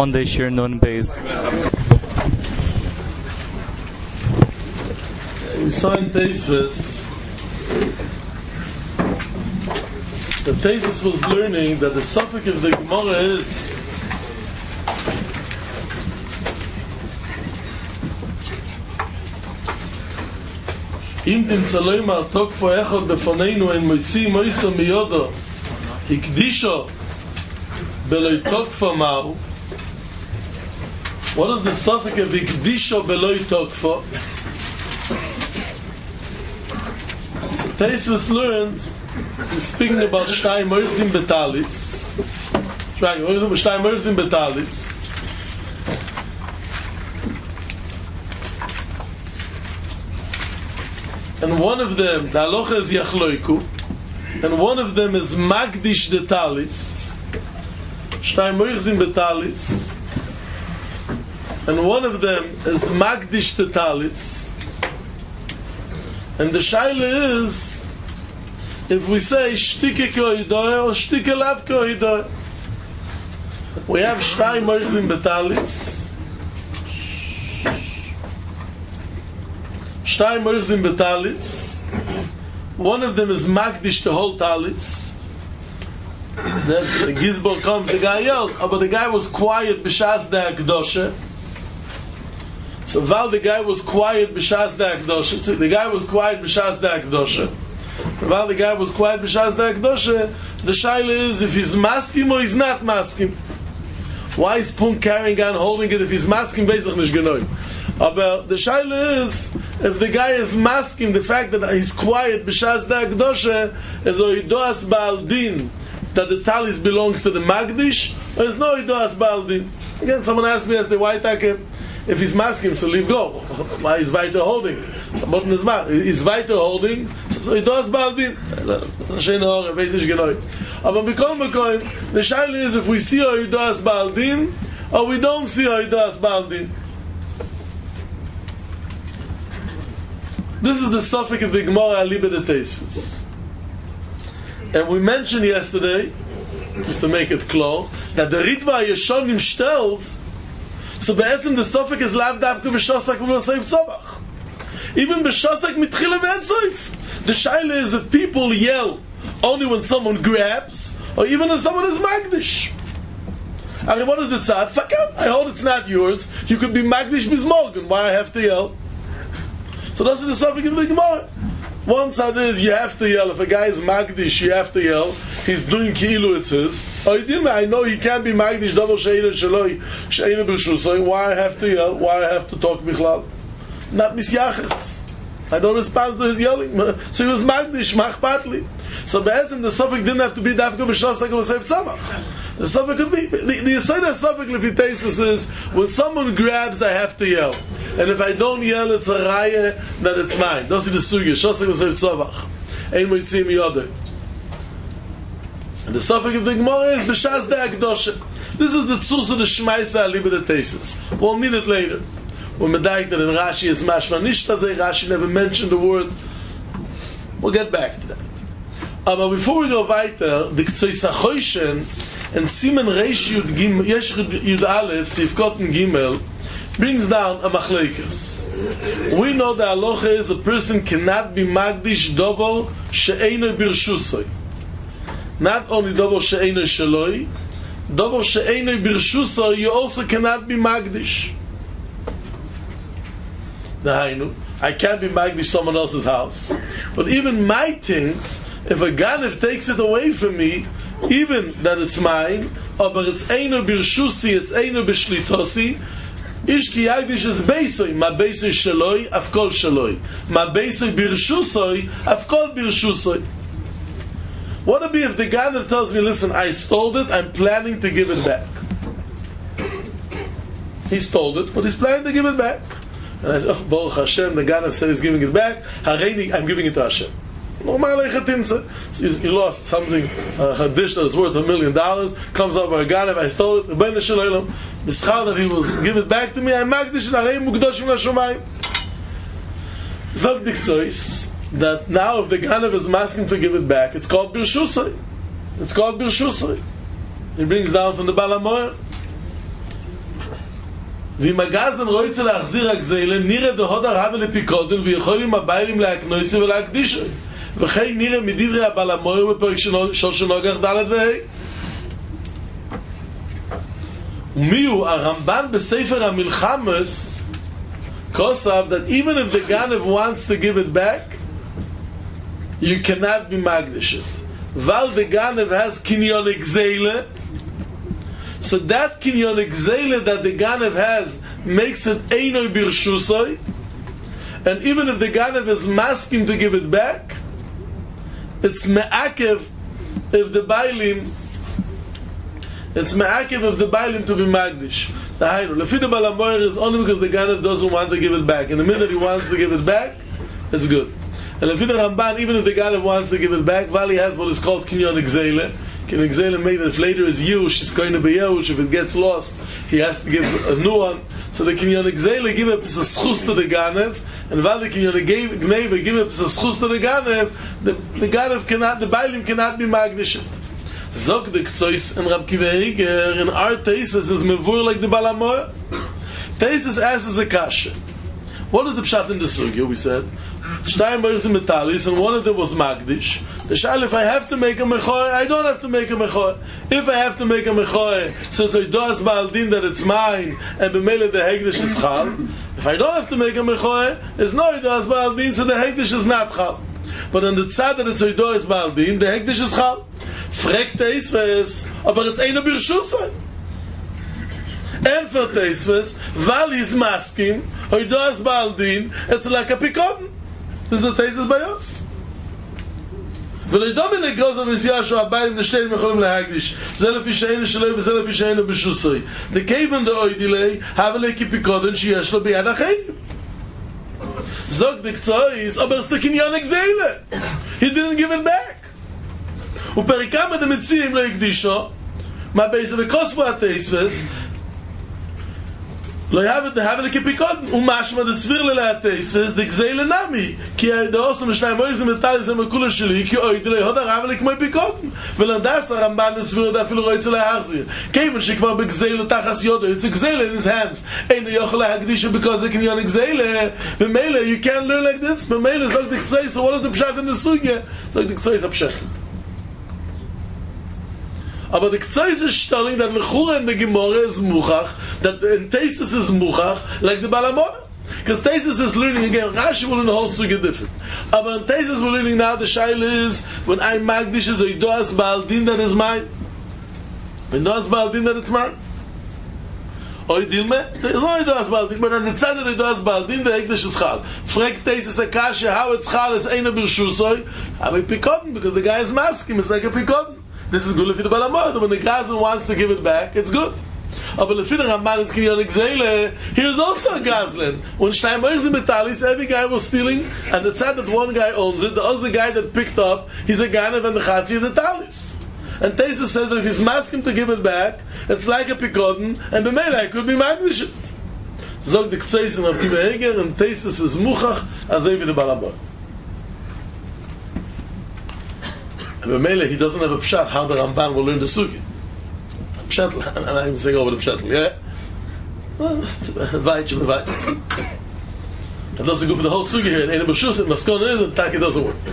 Monday Shir Nun Beis. So we saw in Teisves, the Teisves was learning that the suffix of the Gemara is Im dem Tzaloim al-Tokfo echot befoneinu en moitzi moiso miyodo hikdisho beloi Tokfo mau. What is the suffix of hikdisho beloi Tokfo? So Teisves learns, he's speaking about Shtay Moirzim Betalis. Shtay Moirzim Betalis. And one of them, the halacha is Yachloiku, and one of them is Magdish de Talis, Shtay Moirzim Betalis, and one of them is Magdish de Talis. And the shaila is, if we say Shtike Koidoy or Shtike Lav Koidoy, we have Shtay Moirzim Betalis, Shtay Moirzim Betalis. One of them is Magdish the whole Talis. Then the Gizbor comes, the guy yells, but the guy was quiet b'shas de Akdosha. So while the guy was quiet b'shas de Akdosha, the guy was quiet b'shas de Akdosha. While the guy was quiet b'shas de Akdosha, the shaila is if he's maskim or he's not maskim. Why is Punk carrying on holding it if he's maskim bezach nish genoim? But the shaila is if the guy is masking the fact that he's quiet b'shas da Akdosha is a idoas ba'al din that the talis belongs to the Magdish, or is no idoas ba'al din. Again, someone asked me as the white take if he's masking, so leave go. Why is weiter holding? Is weiter holding? So idoas ba'al din. Shein hore, weiß nicht genau. Aber bekommen the shaila is if we see a idoas ba'al din or we don't see a idoas ba'al din. This is the suffix of the Gemara Aliba de Teisves. And we mentioned yesterday, just to make it clear, that the Ritva Yeshonim stells, so be'etzim the suffix is lav davke b'shosak v'loseif tzobach. Even b'shosak mitchila v'etzoif. The shaila is if people yell only when someone grabs, or even if someone is magdish. And what is the tzad? Fuck out. I hold it's not yours. You could be magdish bismorgan. Why I have to yell? So that's the suffix of the Gemara. One side is you have to yell. If a guy is Magdish, you have to yell. He's doing Ki'ilu, it says. I know he can't be Magdish, double She'ena Sheloi, She'ena B'Shusoi. Why I have to yell? Why I have to talk Bichlal? Not Misyaches. I don't respond to his yelling. So he was Magdish, Machpatli. So Be'etzim, the suffix didn't have to be Dafka B'Shosak or B'Seif Tzamach. The suffix could be, the Yesod suffix Lefitesis is, when someone grabs, I have to yell. And if I don't yell, it's a raya that it's mine. Don't see the sugi. Shosek v'seif tzavach. Ein moitzim yodeh. And the suffix of the Gemara is b'shas de Akdosha. This is the tzuz of the Shmaisa Aliba de Teisves. We'll need it later. When Medaik that in Rashi is mashma nishtazeh, Rashi never mentioned the word. We'll get back to that. But before we go weiter, the Ktsois HaChoishen and Simen Reish Yud Gimel, Yesh Yud Aleph, Sivkot and Gimel, brings down a machlekes. We know that halacha is a person cannot be magdish dovo she'eino birshusoi. Not only dovo she'eino sheloi, dovo she'eino birshusoi, you also cannot be magdish. Dahainu, I can't be magdish someone else's house. But even my things, if a ganef takes it away from me, even that it's mine, but it's eino birshusi, it's eino bishlitosi, Ish ki yagdish is beisoy, ma beisoy shaloi, afkol shaloi. Ma beisoy birshusoy, afkol birshusoy. What would be if the guy that tells me, listen, I stole it, I'm planning to give it back. He stole it, but he's planning to give it back. And I say, oh, Baruch Hashem, the guy that said he's giving it back, Hareini, I'm giving it to Hashem. So you lost something, a dish that is worth $1 million, comes over a guy, if I stole it, that he was give it back to me, I'm magdish that now if the Ganav is asking to give it back, it's called Birshusai. He brings down from the Balamoyer. ואם הגזן רוצה להחזיר הגזלה, נראה דהוד הרבה לפיקודן, ויכולים הביילים להקנויסי ולהקדישו. וכי נראה מדברי הבעל המויר בפרק של שנוגח ד' וה'. ומיהו הרמב"ן בספר המלחמס כוסף that even if the Ganev wants to give it back, you cannot be magnish it. While the Ganev has kinyon exele, so that kinyon exele that the Ganev has makes it einoi birshusoi, and even if the Ganev is masking to give it back, it's me'akev if the Bailim to be magnish. The Hainu Lefi the Balamoyer is only because the Ganev doesn't want to give it back. In the minute he wants to give it back, it's good. And Lefi the Ramban, even if the Ganev wants to give it back, Vali has what is called kinyon exele. Kinyon exele made that if later is Yush, it's going to be Yush. If it gets lost, he has to give a new one. So the kinyon exele give up a schus to the Ganev, and Vali kinyon gneva give up a schus to the Ganev. The Ganev cannot, the Bailim cannot be magnished. Zog the Ktsois and Rab Kiva Eiger in our thesis is mevur like the Balamoyer. Thesis asks a kasha. What is the pshat in the sugya? We said Shtayim Baruch Metalis, and one of them was Magdish. The shal, if I have to make a mechoy, I don't have to make a mechoy. If I have to make a mechoy, since I do as Baaldin that it's mine, and b'mele the Hegdish is chal. If I don't have to make a mechoy, it's no do as Baaldin, so the Hegdish is not chal. But on the tzad that it's do as Baaldin, the Hegdish is chal. Fragt Teisves, aber it's eine Birshusai. And for Teisves, weil he's masking, he does Baaldin, it's like a pikon. This is the Teisves by us. ולא דומה לגוז המסיעה שהבאים לשתיים יכולים להקדיש. זה לפי שאינו שלו וזה לפי שאינו בשוסוי. דקייבן דאוי דילי, הבלי כפיקודן שיש לו ביד החיים. זוג דקצויס, aber it's the kinyan exele. He didn't give it back. ופריקם הדמציעים לא הקדישו מה בייסה וקוספו התייספס לא יהווה לכפיקודן ומשמע דסביר ללהתייספס דגזי לנמי כי הדעוסם לשניים אוי זה מטל זה מקולה שלי כי אוי דלי הוד הרבה לכמו פיקודן ולנדס הרמב"ן דסביר דה אפילו רויצה להחזיר כיוון שכבר בגזי לתחס יודו it's גזי in his hands אינו יכול להקדישו because זה קניון גזי במילא you can't learn like this במילא זוג דקצוי so what is the pshat in the sugya זוג דקצוי זה פשט aber the Ktsois is telling that Lechura in the Gemara is Muchach, that in Tesis is Muchach, like the Balamoyer. Because Tesis is learning again, Rashi will learn the whole Sugya different. But in Tesis we're learning now, the Shaila is, when I Magdish is a Idoas Baaldin that is mine. Idoas Baaldin that it's mine. Oy Dilme, there is no Idoas Baaldin, but on the side of the Idoas Baaldin, the Hekdesh is Chal. Frek Tesis Akasha, how it's Chal, it's Eina Birshusoi, have a Pikotn, because the guy is masking, it's like a Pikotn. This is good if the Balamoyer. When the Gazan wants to give it back, it's good. But if the Ramban is kinyan exele, here's also a Gazlan. When Shtayim is in Metalis, every guy was stealing, and it's sad that one guy owns it, the other guy that picked up, he's a Ganev and the Chatzi of the Talis. And Tesis says that if he's masking to give it back, it's like a Pikodin, and the Melech could be magnished. Zog the Ktseis and Rav Kiva Eiger, and Tesis is Muchach, as the Balamoyer. And Mele, he doesn't have a pshat how the Ramban will learn the sugi. A pshat, and I'm saying over the pshat, yeah? Vayt. It doesn't go for the whole sugi here, and in a b'shus, it must go in, and tak, it doesn't work.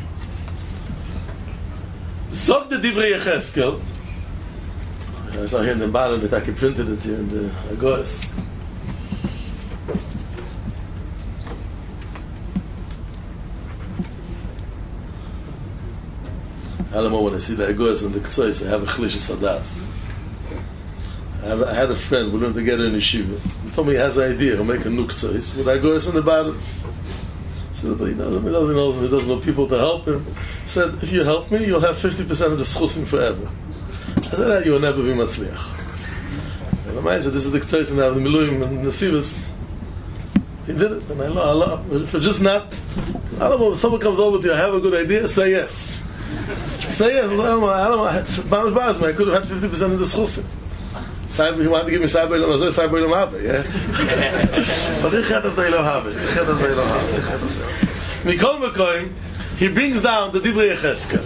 Zog the Divrei Yecheskel, I saw here in the bottom that I printed it here in the Agos. I don't know when I see the Agos and the Ktsois, I have a Chlish Sadas. I had a friend, we learned together in Yeshiva. He told me he has an idea, he'll make a new Ktsois with Agos in the bottom. He said, but he doesn't know people to help him. He said, if you help me, you'll have 50% of the schusim forever. I said, you will never be Matzliach. And I said, this is the Ktsois and I have the Miluim and the Sivas. He did it, and I love, if you're just not, I don't know, if someone comes over to you, I have a good idea, say yes. Say yes, I don't know, I could have had 50% of the schusim. He wanted to give me Saibai Lo Mazoi, Saibai Lo Mabe, yeah? But ich had it, they lo have it. Mikol Mekoim, he brings down the Divrei Yecheskel.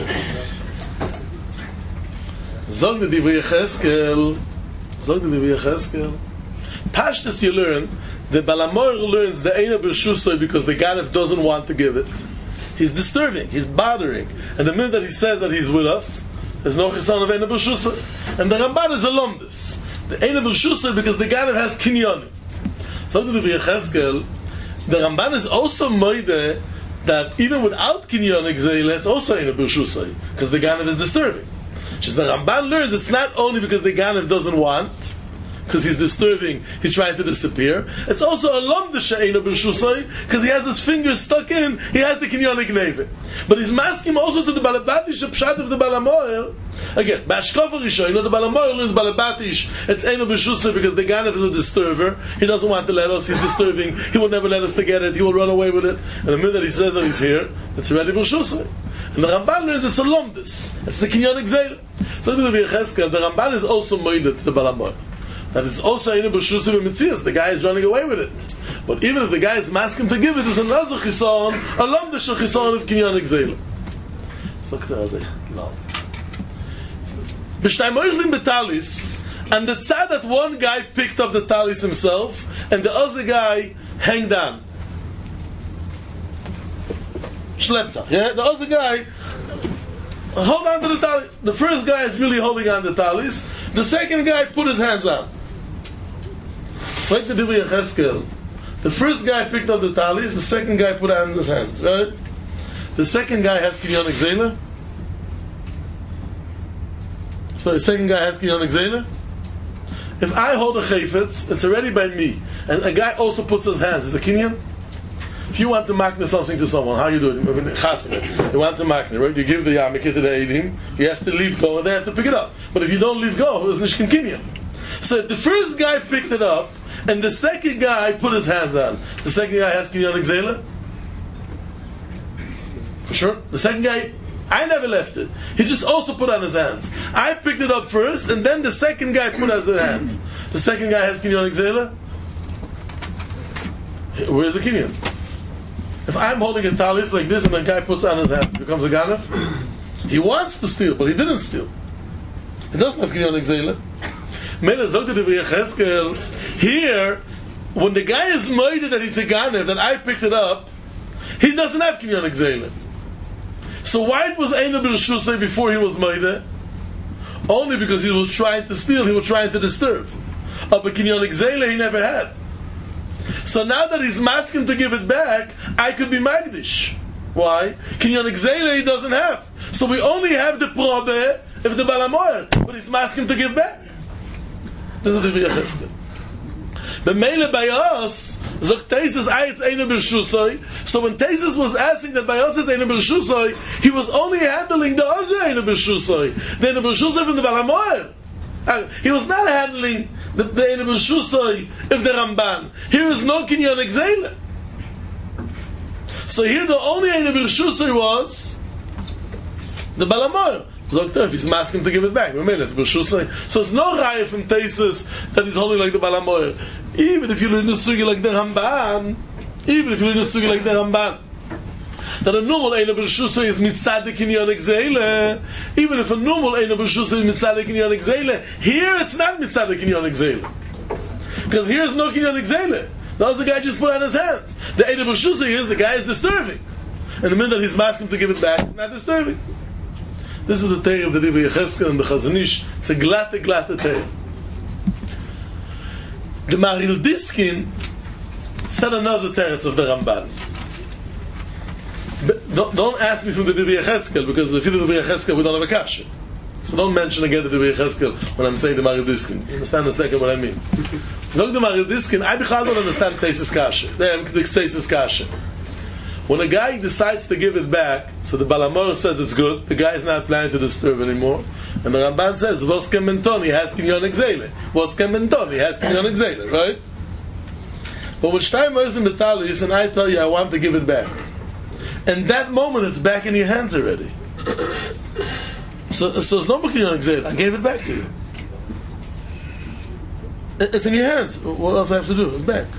Zog the Divrei Yecheskel, Pashtus you learn, the Balamoyer learns the Eina B'Rshusay because the Ganav doesn't want to give it. He's disturbing, he's bothering. And the minute that he says that he's with us, there's no Chisan of Eina B'Rshusay. And the Ramban is a Lomdus. The Eina B'Rshusay because the Ganav has Kinyonim. So to the Yecheskel, the Ramban is also moide that even without Kinyon Exeile, it's also Eina B'Rshusay because the Ganav is disturbing. Just the Ramban learns it's not only because the Ganav doesn't want, because he's disturbing, he's trying to disappear. It's also a Lomdus Eina B'Rshusay because he has his fingers stuck in, he has the Kinyon Gneve. But he's masking also to the Balabatish Pshat of the Balamoyer. Again, Bashkofa Rishon, the Balamoyer learns Balabatish, it's Eina B'Rshusay because the Ganav is a disturber. He doesn't want to let us, he's disturbing, he will never let us to get it, he will run away with it. And the minute that he says that he's here, it's already B'Rshusay. And the Ramban learns it's a Lomdus, it's the Kinyon Exeile. So the Ramban is also moided to the Balamoyer. That is also Eina B'Rshusay B'Metzias, the guy is running away with it. But even if the guy is masking to give it, it's another Chisan, a Lomdus Chisan of Kinyon Exeile. So no. B'shtay Moizim B'Talis, and the tzad that one guy picked up the talis himself, and the other guy hanged on. Shleptzach, yeah? The other guy hold on to the talis. The first guy is really holding on to the talis. The second guy put his hands on. Like the Divrei Yecheskel. The first guy picked up the talis, the second guy put it on his hands, right? The second guy has Kinyon Exeile. So the second guy has Kinyon Exeile. If I hold a chayfetz, it's already by me, and a guy also puts his hands. Is it Kinyon? If you want to makna something to someone, how you do it? You want to makna, right? You give the yarmulke to the eidim, you have to leave go, and they have to pick it up. But if you don't leave go, it's nishkin Kinyon. So if the first guy picked it up, and the second guy put his hands on, the second guy has Kinyon Exeile? For sure. The second guy, I never left it. He just also put on his hands. I picked it up first, and then the second guy put on his hands. The second guy has Kinyon Exeile? Where's the Kinyon? If I'm holding a talis like this and the guy puts on his hands, it becomes a Ganav? He wants to steal, but he didn't steal. He doesn't have Kinyon Exeile. Here, when the guy is moided that he's a Ganav, that I picked it up, he doesn't have Kinyon Exeile. So why it was Eina B'Rshusay before he was moided? Only because he was trying to steal, he was trying to disturb. But Kinyon Exeile he never had. So now that he's masking to give it back, I could be Magdish. Why? Kinyon Exeile he doesn't have. So we only have the probe if the Balamoyer, but he's masking to give back. This is the Yecheskel. The Meile by us, Zok Teisus it's Eina B'Rshusay. So when Teisus was asking that by us it's Eina B'Rshusay, he was only handling the other Eina B'Rshusay, the Eina B'Rshusay from the Balamoyer. He was not handling the Eina B'Rshusay if the Ramban. Here is no Kinyon Exeile. So here the only Eina B'Rshusay was the Balamoyer. If he's masking to give it back, it's B'Rshusay. So it's no raya from Teisus that he's holding like the Balamoyer. Even if you learn the sugi like the Ramban, that a normal Eina B'Rshusay is mitzad the Kinyon Exeile, even if a normal Eina B'Rshusay is mitzad the Kinyon Exeile, here it's not mitzad the Kinyon Exeile. Because here's no Kinyon Exeile. Now the guy just put on his hands. The Eina B'Rshusay is the guy is disturbing. And the minute that he's masking to give it back, it's not disturbing. This is the Teir of the Divrei Yecheskel and the Chazon Ish. It's a glatte Teir. The Maril Diskin said another teretz of the Ramban. Don't ask me from the Divrei Yecheskel, because if you do the Divrei Yecheskel, we don't have a kasha. So don't mention again the Divrei Yecheskel when I'm saying the Maril Diskin. You understand in a second what I mean? Zog the Maril Diskin, I don't understand Teisus kasha. The Teisus kasha. When a guy decides to give it back, so the Balamoyer says it's good, the guy is not planning to disturb anymore, and the Ramban says, Vos ken mentoni has Kinyon Exeile. Vos ken mentoni has Kinyon Exeile, right? But when Shtay Moizim B'Talis, and I tell you I want to give it back, and that moment it's back in your hands already. So it's no more Kinyon Exeile. I gave it back to you. It's in your hands. What else I have to do? It's back.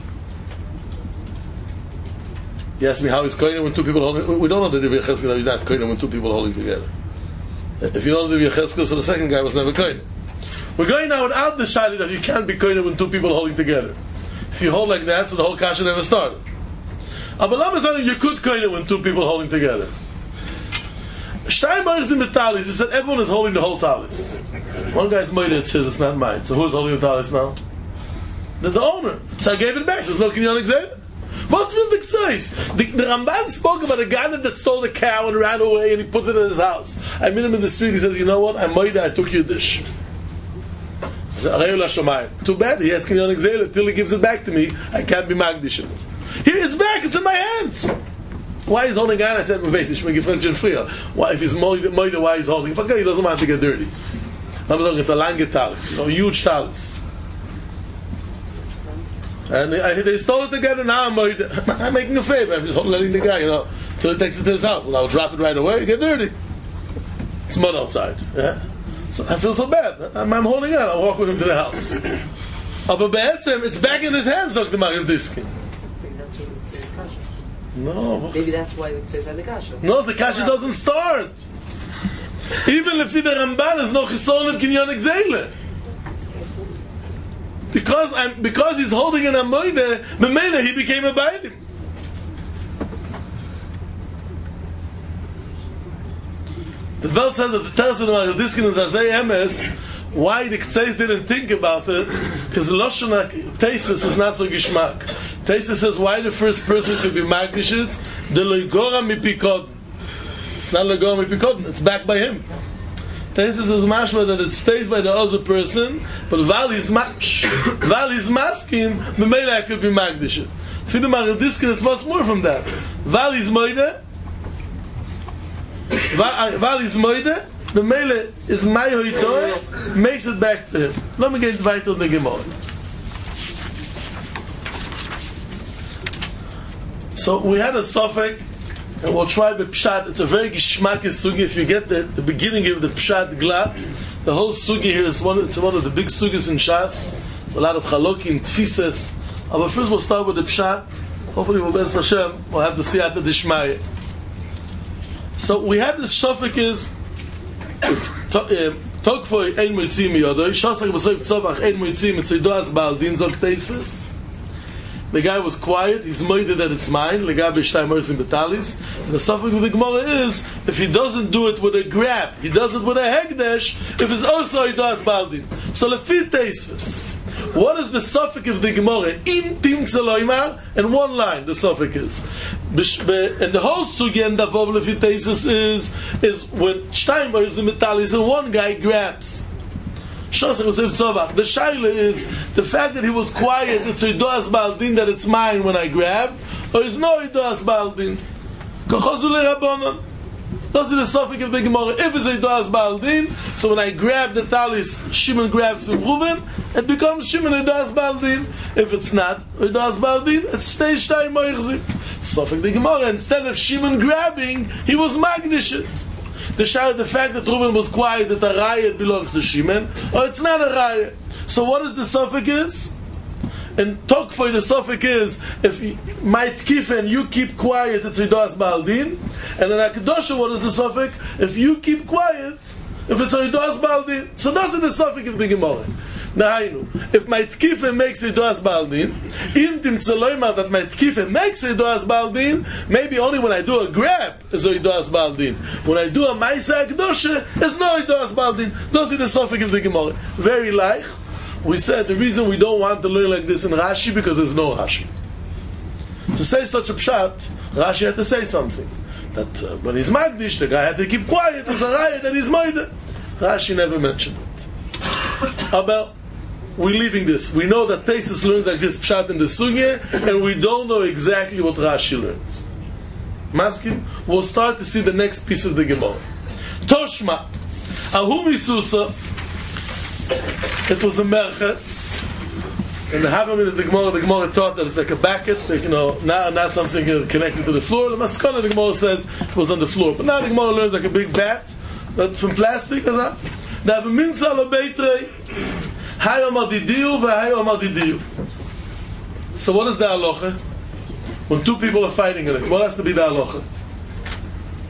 You ask me how is koine when two people holding. We don't know the Divrei Yecheskel that you're not koine when two people holding together. If you know the Divrei Yecheskel, so the second guy was never koine. We're going now without the shayla that you can't be koine when two people holding together. If you hold like that, so the whole kasha never started. Abalam is you could koine when two people holding together. Steinberg is in the talis. We said everyone is holding the whole talis. One guy's made it says it's not mine. So who's holding the talis now? The owner. So I gave it back. There's no kinyan examen. What's with the ktsois? The Ramban spoke about a guy that stole the cow and ran away and he put it in his house. I meet him in the street. He says, "You know what? I'm made. I took your dish." I said, "Too bad. He has kinyan examen till he gives it back to me. I can't be magdish it. Here it's back. It's in my hands." Why is holding on? I said, why, if he's moide, why he's holding? He doesn't want to get dirty. It's a lange talis, a huge talis. And they stole it together. Now I'm making a favor. I'm just letting the guy, till he takes it to his house. Well, I'll drop it right away, get dirty. It's mud outside. Yeah? So I feel so bad. I'm holding on. I'll walk with him to the house. It's back in his hands, Dr. Mario Diskin. No. Maybe that's why it says the kasha. No, the kasha doesn't start. Even if the Ramban is no chisol of kinyan exele. Because he's holding an amoide, b'meila he became a bailim. The Welt says that the Teresa of Mario Diskin is Azay Emes. Why the Ktseis didn't think about it? Because Lashon Teisus is not so gishmak. Teisus says why the first person could be magdishit? The loigora mipikod. It's not loigora mipikod. It's backed by him. Teisus is mashma that it stays by the other person, but while he's masking, the meila could be magdishit. For the Mario Diskin, it's much more from that. While he's moide, the mele is mayoitoy, makes it back to him. Let me get weiter in the Gemara. So we had a suffix, and we'll try the pshat. It's a very gishmakis sugi. If you get the beginning of the pshat glad, the whole sugi here is one of the big sugis in Shas. It's a lot of chalokim, tfises. But first we'll start with the pshat. Hopefully we'll Be'ez Hashem. We'll have to see after the Shmaya. So we had this suffix is Tokfoy ein moitzim yodoi Shasach b'soif tzovach ein moitzim Mitzoido as baldin zog teisves. The guy was quiet. He's moided that it's mine. Legab b'shtay moitzim betalis. The suffix of the Gemara is if he doesn't do it with a grab, he does it with a hegdesh. If it's also Yido as baldin. So lefi teisves. What is the suffix of the Gemara? In timtze loymar, in one line the suffix is. And the whole sugi and the vov lefi teisves is when shtay moitzim betalis and one guy grabs. The shaila is the fact that he was quiet. It's Yido as baldin that it's mine when I grab, or it's no Yido as baldin. Kochozule rabbanon. Those are the suffix of the Gemara. If it's Yido as baldin, so when I grab the talis, Shimon grabs from Reuven, it becomes Shimon Yido as baldin. If it's not Yido as baldin, it stays shtay moichzim. Suffix the Gemara. Instead of Shimon grabbing, he was magdishit. The fact that Reuven was quiet, that a riot belongs to Shimon, or it's not a riot. So what is the suffix is? And Tokfoy the suffix is, if my tkif and you keep quiet, it's Yido as baldin. And in Akdosha, what is the suffix? If you keep quiet, if it's Yido as baldin. So that's the suffix of the Gemara. Nahainu. If my tkife makes Yido as baldin, in timtze loymar that my tkife makes Yido as baldin, maybe only when I do a grab is Yido as baldin. When I do a ma'isa akdosha, it's no Yido as baldin. Those are the suffix of the Gemara. Very like we said, the reason we don't want to learn like this in Rashi because there's no Rashi. To say such a pshat, Rashi had to say something. That when he's magdish, the guy had to keep quiet. There's a riot that he's moide. Rashi never mentioned it. About we're leaving this. We know that Teisus learns like this pshat in the sugya, and we don't know exactly what Rashi learns. Masking, we'll start to see the next piece of the Gemara. Toshma, Ahu Misusa. It was a merchetz. In the Havamim of the Gemara taught that it's like a bucket, like, not something connected to the floor. The Maskana, the Gemara says it was on the floor. But now the Gemara learns like a big bat that's from plastic. The Minsa lo beitrei. So what is the halacha? When two people are fighting in it, what has to be the halacha?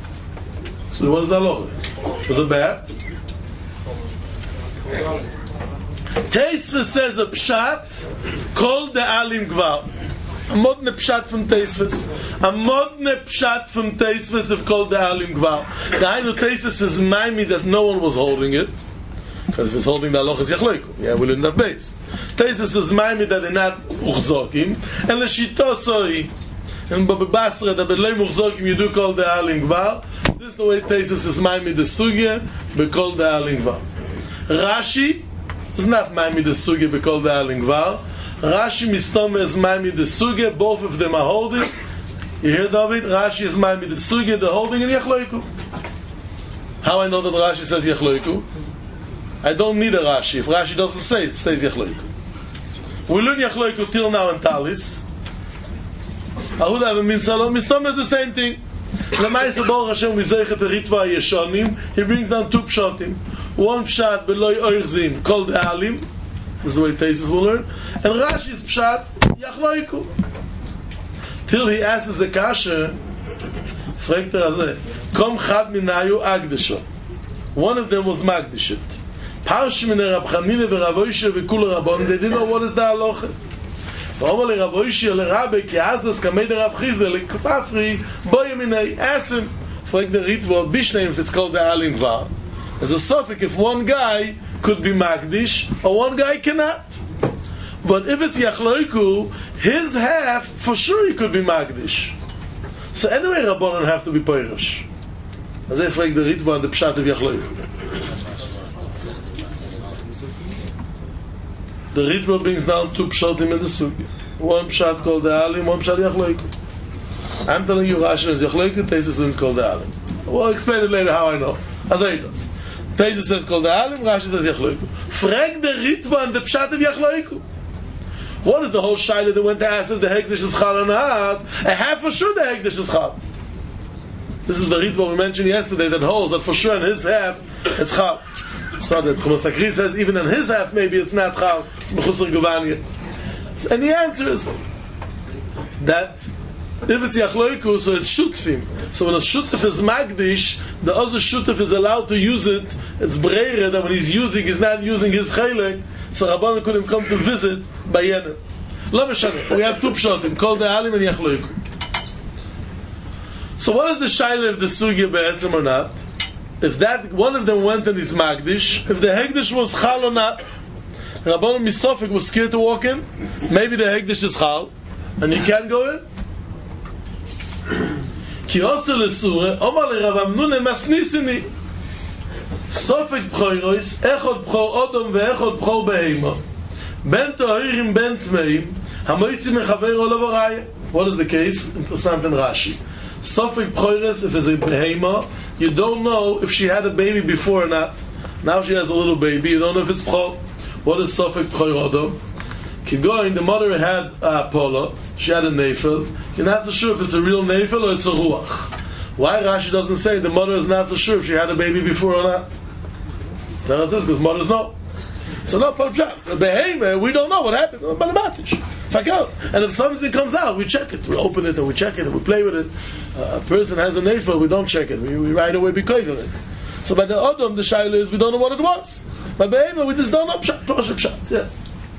So what is the halacha? There's a bat. Teisva says a pshat called the alim gvar. A modne pshat from Teisvus. A modne pshat from Teisvus is called the alim gvar. The Hainu Teisvus is maimi that no one was holding it. Because if it's holding the halacha is yachloiku. Yeah, we learned that base. Teisvus is maimi that they're not uchzokim. And the shitosoi. And Babasra that belay muchzokim you do call the alim gvar. This is the way Teisvus is maimi the sugya be called the alim gvar. Rashi is not maimi the sugya be called the alim gvar. Rashi Mistome is Maimi the Sugya, both of them are holding. You hear David? Rashi is Maimi the Sugya, the holding in Yachloiku. How I know that Rashi says Yachloiku? I don't need a Rashi. If Rashi doesn't say it, stays Yachloiku. We learn Yachloiku till now in Talis. Ahuda and Min Salom, Mistome is the same thing. Lamaisa Baruch Hashem, we say the Ritva Yeshonim, he brings down two pshatim. One pshat, Beloi Oirzim, called the Alim. This is the way Taisus will learn. And Rashi's pshat, Yachloiku. Till he asks the kasha, fragt Razeh, Kom chad minayu agdesho. One of them was magdeshet. Parsh min Rab Chanina v'Rav Oishe v'kul Rabon, they didn't know what is the halacha. V'omar le Rav Oishe le Rabbe, ki azdas kamei de Rav Chizda, le kfafri, boye minei, ask him. Fragt the Ritva, Bishneim, if it's called the alim gvar. As a suffix, if one guy could be Magdish, or one guy cannot. But if it's Yachloiku, his half, for sure he could be Magdish. So anyway, Rabbanon have to be Poirish. As I frag the Ritva and the Pshat of Yachloiku. The Ritva brings down two Pshatim in the Sugi. One Pshat called the Alim, one Pshat Yachloiku. I'm telling you Rashi is Yachloiku, Taisus is called the Alim. We'll explain it later how I know. As I does. Taisus says called the Alim, Rashi says Yachloiku. Frag the Ritva and the Pshat of Yachloiku. What is the whole shaila that went to ask if the Hekdesh is Chal or not? A half for sure the Hekdesh is Chal. This is the Ritva we mentioned yesterday that holds that for sure in his half it's Chal. So that Chumash Sakri says even in his half maybe it's not Chal. It's Mechusar Guvanya. And the answer is that if it's Yachloiku, so it's Shutfim. So when a Shutf is Magdish, the other Shutf is allowed to use it. It's Breire that when he's not using his Chelek, so Rabbanon couldn't come to visit by Yemen. We have two Pshatim, called the Alim and Yachloiku. So what is the Shaila of the Sugya Be'etzim or not? If that one of them went and is Magdish, if the Hekdesh was Chal or not, Rabbanon Misofik was scared to walk in, maybe the Hekdesh is Chal, and you can't go in. Ki Ose L'Sure, Omar Rav Amnune Masnisini, Sofik Bchoirois, Echod Bchor Odom ve'Echod Bchor Beheima, Ben Tohirim Ben Tmeim, Hamoitzi Mechaver Olavaraya. What is the case? Interessant in Rashi. Sofik Bchoirois, if it's a Beheima, you don't know if she had a baby before or not. Now she has a little baby, you don't know if it's Bchor. What is Sofik Bchor Odom? Kigoin, the mother had Polo, she had a Neifel. You're not so sure if it's a real Neifel or it's a Ruach. Why Rashi doesn't say the mother is not so sure if she had a baby before or not? That's because mothers know. So no, behavior, we don't know what happened. And if something comes out, we check it. We open it and we check it and we play with it. A person has a Neifel, we don't check it. We right away be koiver it. So by the Odom, the Shaila is we don't know what it was. By behavior, we just don't know Pshat. Yeah.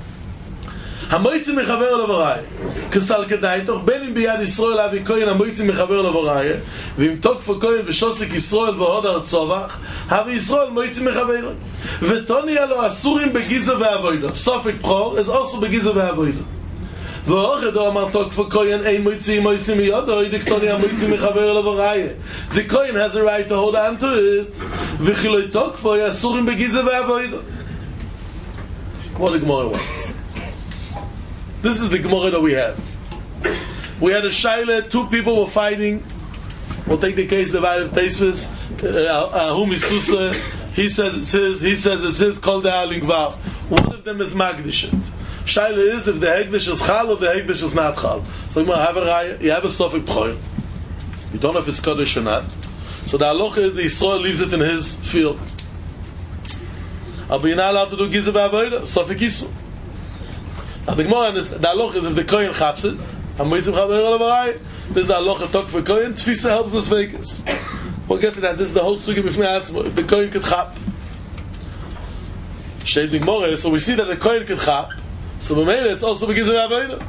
Hamoitzi mechaver levaraya, kesal kedai toch benim biyad Yisrael avi koyin hamoitzi mechaver levaraya, v'im tokfo koyin v'shosik Yisrael v'hod artzovach, havi Yisrael moitzi mechaver, v'toni alo asurim begiza ve'avoida. Sofik Bchor is also begiza ve'avoida. V'ochedo amar tokfo koyin ein moitzi miyodo, diktoni hamoitzi mechaver levaraya. The koyin has a right to hold on to it. V'chiloi tokfo asurim begiza ve'avoida. What the Gemara wants. This is the Gemara that we have. We had a Shaila, two people were fighting. We'll take the case divided of Teisvus. Humi Susa, he says it's his, he says it's his, called the Alim Gvar. One of them is Magdishet. Shaila is if the Hegdish is Chal or the Hegdish is not Chal. So you have a Raya, you have a Sofik Bchor. You don't know if it's Kodesh or not. So the halacha is the Yisrael leaves it in his field. But you're not allowed to do Gizah B'Avodah, Sofik Yisrael. The Gemara is the halacha is if the kohen chaps it, this is the halacha talk for kohen. Tfisa helps us Vegas. We'll get to that. This is the whole sugi b'fnei atzmo. If the kohen could chap, Shading more, so we see that the Kohen could chap. So b'meile, it's also because of Avodah.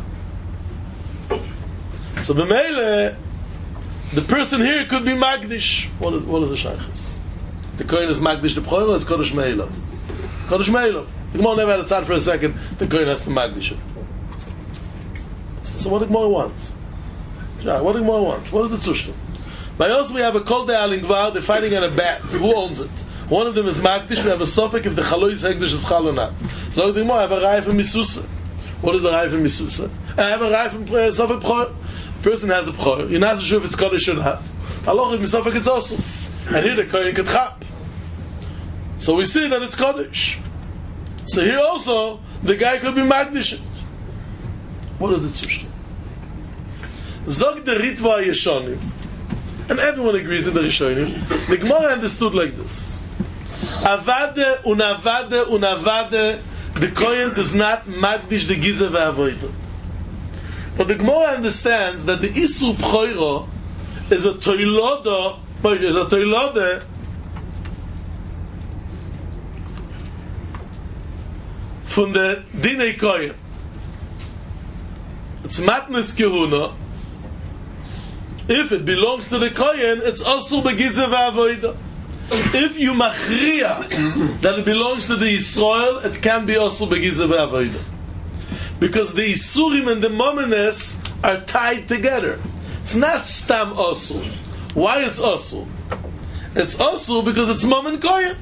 So b'meile, the person here could be Magdish. What is the Shaykhis? The Kohen is Magdish the B'choiro, it's Kodesh Me'elav. Kodesh Me'elav. The Gemara never had a time for a second, the Kohen has to Magdish it. So what the Gemara wants? What the Gemara wants? What is the Tzushta? By us we have a Kol De'al Ingvar, they're fighting on a bat. Who owns it? One of them is Magdish, we have a Sofek if the Chalois Hegdish is Chal or not. So the Gemara, I have a Rai from Misusa. What is a Rai from Misusa? I have a Rai from Sofek B'choiro. Person has a B'choiro, you're not sure if it's Kodesh or not. Allah is Misofek, it's also. And here the Kohen could chap. So we see that it's Kodesh. So here also, the guy could be Magdish. What is the Tzushta? Zog the Ritva Yeshonim. And everyone agrees in the Rishonim. The Gemara understood like this. Avade unavade unavade, the Kohen does not Magdish the Giza ve'avodah. But the Gemara understands that the Isur B'choiro is a toilode from the Dinei Kohen. It's Matnes Kehuna. If it belongs to the Kohen, it's also Begiza V'avodah. If you machriya that it belongs to the Yisrael, it can be also Begiza V'avodah. Because the Isurim and the Momenes are tied together. It's not Stam Osur. Why it's Osur? It's Osur because it's Momen Kohen.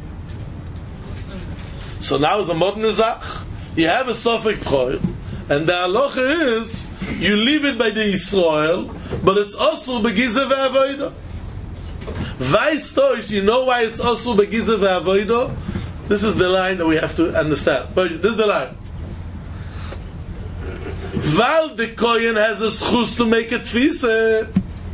So now it's a modern Nezach. You have a Sofek B'choir, and the halacha is you leave it by the Yisrael, but it's also Begiza V'avodah. Vais Tosh, you know why it's also Begiza V'avodah? This is the line that we have to understand. But this is the line. Val the Kohen has a schus to make a tfisa.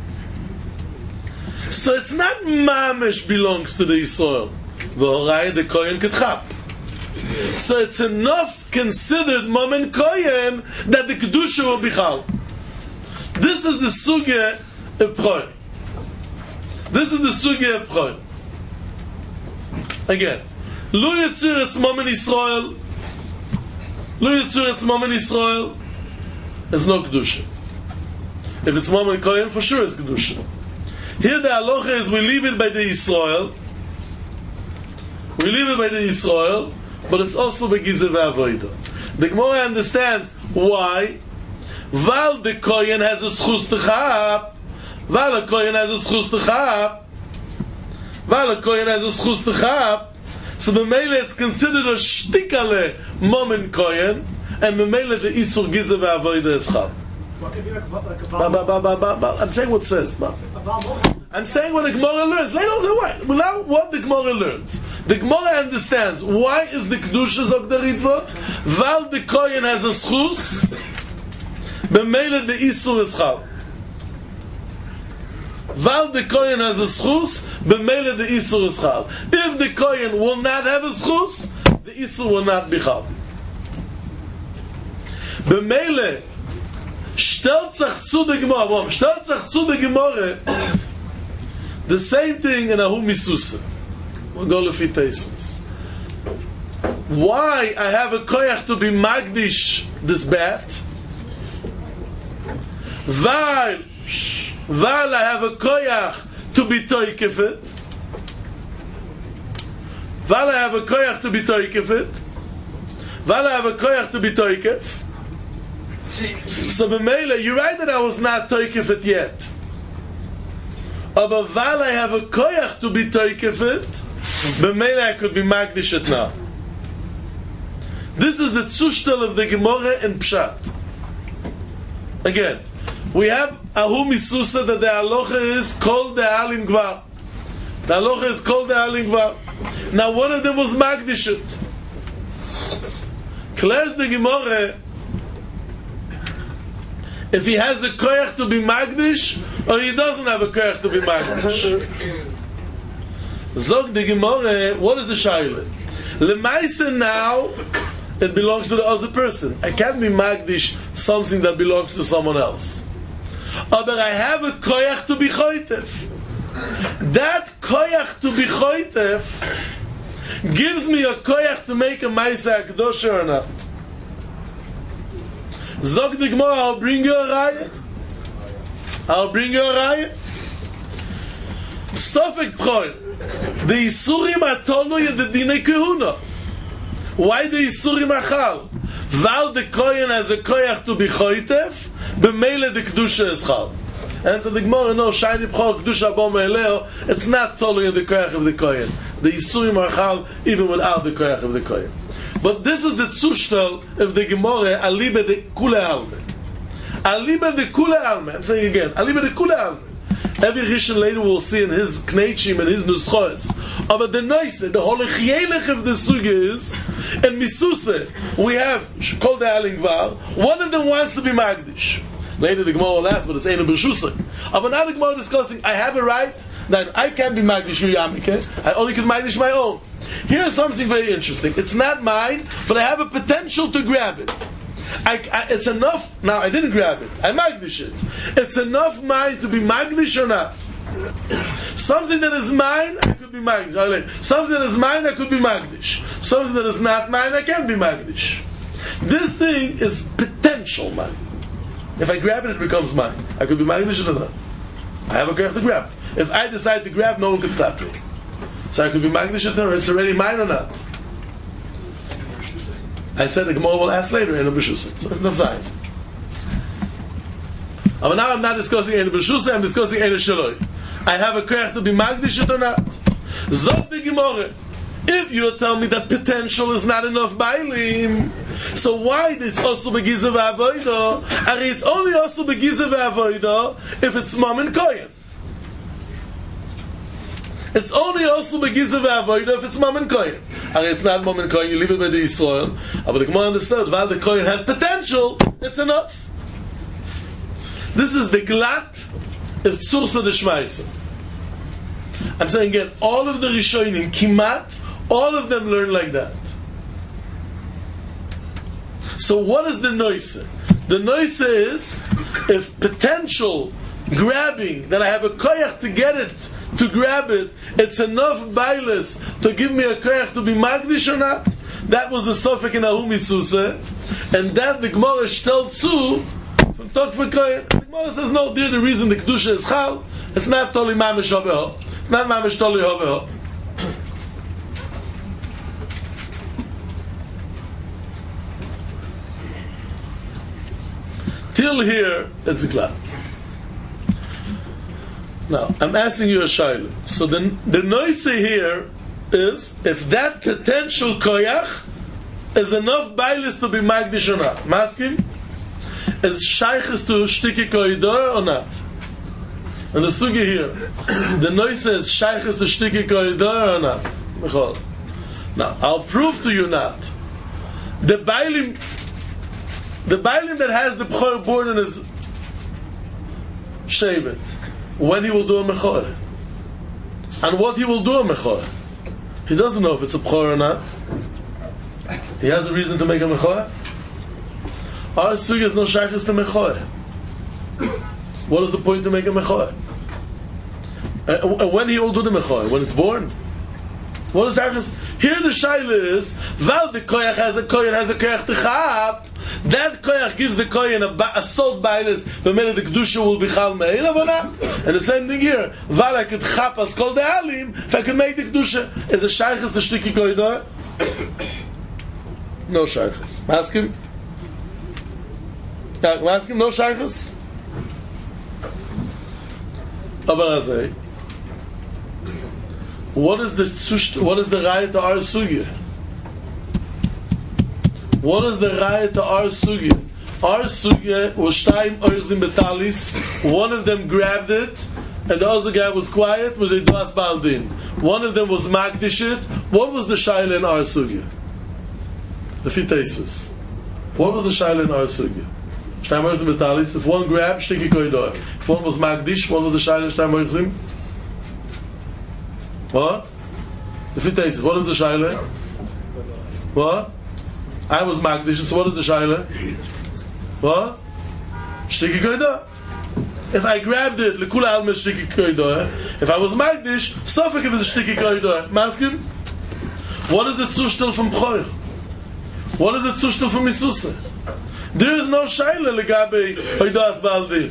So it's not Mamesh belongs to the Yisrael. V'horai the Kohen could chap. So it's enough considered Momen Kohen that the Kedusha will be chal. This is the Sugya of B'choir. This is the Sugya of B'choir. Again, Lu Yitzur it's Momen Yisrael. Lu Yitzur it's Momen Yisrael. There's no Kedusha. If it's Momen Kohen, for sure it's Kedusha. Here the halacha is we leave it by the Yisrael. We leave it by the Yisrael, but it's also Begiza V'avodah. The Gemara understands why. Val the Kohen has a schus to chap. Val the Kohen has a schus to chap. Val the Kohen has a schus to chap. So b'meile it's considered a shtikale Momen Kohen, and b'meile the Isur Giza V'avodah is chal. I'm saying what it says. I'm saying what the Gemara learns. Now what the Gemara learns. The Gemara understands why is the Kedusha Zog the Ritva. Val the Kohen has a schus. B'meile the Isur is chal. Val the Kohen has a schus. B'meile the Isur is chal. If the Kohen will not have a schus, the Isur will not be chal. B'meile stellt sich zu der Gemara. Warum? Stellt sich zu der Gemara. The same thing in Ahu Misusa. We'll go to Fitaismus. Why I have a koyach to be magdish this bat? While I have a koyach to be toikefet. While I have a koyach to be toikefet. While I have a koyach to be toikef. So b'meila, you're right that I was not toikefet yet. But while I have a koyach to be toikefet, b'meila I could be magdish it now. This is the tzushtel of the Gemara in Pshat. Again, we have Ahu Misusa that the halacha is Kol De'al Ingvar. The halacha is Kol De'al Ingvar. Now one of them was magdish it. Clears the Gemara if he has a koyach to be magdish or he doesn't have a koyach to be magdish. Zog the Gemara, what is the shaila? Lemaisa now, it belongs to the other person. I can't be magdish something that belongs to someone else. But I have a koyach to be choytef. That koyach to be choytef gives me a koyach to make a Maisa Akdosha or not. Zog the Gemara, I'll bring you a raya. Sofek Pchor. The Isurim Atonu the Dine Kehuna. Why the Isurim Achal? Val the Koyen has a koyach to be choytef, b'meile the Kedusha is chal. And for the Gemara, no, shiny Pchor, Kedusha Bo Me'eleo, it's not totally in the koyach of the Koyen. The Isurim are chal, even without the koyach of the Koyen. But this is the Zushtel of the Gemara, Alibe de Kule Alme. Alibe de Kule Alme. I'm saying again, Alibe de Kule Alme. Every Rishon later will see in his Kneichim and his Nuschos. But the Noise, the whole Chiyelech of the Suga is, in Misuse, we have called the Alingvar, one of them wants to be Magdish. Later the Gemara will ask, but it's Ein B'Shusay. But now the Gemara discussing, I have a right, that I can't be Magdish Yamike, I only can Magdish my own. Here's something very interesting. It's not mine, but I have a potential to grab it. It's enough. Now I didn't grab it. I magdish it. It's enough mine to be magdish or not. Something that is mine, I could be magdish. Something that is mine, I could be magdish. Something that is not mine, I can't be magdish. This thing is potential mine. If I grab it, it becomes mine. I could be magdish or not. I have a grab to grab. If I decide to grab, no one can stop me. So I could be magdish it or it's already mine or not. I said the Gemara will ask later, Ein B'Shusay. So it's enough science. But now I'm not discussing Ein B'Shusay, I'm discussing Ein Shaloi. I have a koyach to be magdish it or not. Zog the Gemara. If you tell me that potential is not enough bailim, so why it's also begiza v'avoida? And it's only also begiza v'avoida if it's mom and koyen. It's only also begiza v'avoida if it's mom and koyen. And it's not mom and koyen, you leave it by the Yisrael. But the Gemara understood, while the koyen has potential, it's enough. This is the glat of Tzursa de Shmaisa. I'm saying again, all of the Rishonim, Kimat, all of them learn like that. So what is the noise? The noise is, if potential grabbing, that I have a koyach to get it, to grab it, it's enough bailis to give me a koyach to be magdish or not. That was the Sofek in Ahumi Suseh, and that the Gemara shtel tzu from Tok for Koyen. The Gemara says no, dear, the reason the Kedusha is chal, it's not totally mamish hoveho. It's not mamish totally hoveho. Till here, it's glad. Now, I'm asking you a shayla. So the noise here is, if that potential koyach is enough bailis to be magdish or not. Maskim? Is shaykhis to shtiki koidor or not? And the sugi here, the noise says shaykhis to shtiki koidor or not? Now, I'll prove to you not. The bailim that has the b'chor born in his shevet, when he will do a mechor, and what he will do a mechor. He doesn't know if it's a b'chor or not. He has a reason to make a mechor. Our sugi is no shaykhis to mechor. What is the point to make a mechor? When he will do the mechor? When it's born? What is shaykhis? Here the shayla is, Val the koyach has a koyach to chap. That koyach gives the kohen a salt bailis, the minute the kedusha will be chal me'ila, and the same thing here. Val I could chap as kol the alim, if I could make the kedusha, is a shaykhis the shtiki koydah? No shaykhis. Ask him. Ask him. No shaykhis. Abarazay. What is the raya to our sugya? What is the raya to our sugya? Our sugya was shtayim orzim betalis. One of them grabbed it, and the other guy was quiet. Was a das baldin. One of them was magdish it. What was the shayla in our sugya? The fitaisus. What was the shayla in our sugya? Shtayim orzim betalis. If one grabbed, shtiki koidor. If one was magdish, what was the shayla in shtayim orzim? What? The fitaisus. What was the shayla? What? I was magdish, so what is the shayla? What? Shtiki koidah. If I grabbed it, lekula alma shtiki koidah. If I was magdish, suffolk if it's shtiki koidah. Maskim? What is the Zustand from Bchoir? What is the Zustand from Misusa? There is no Shaila legabe Hoidas Baldin.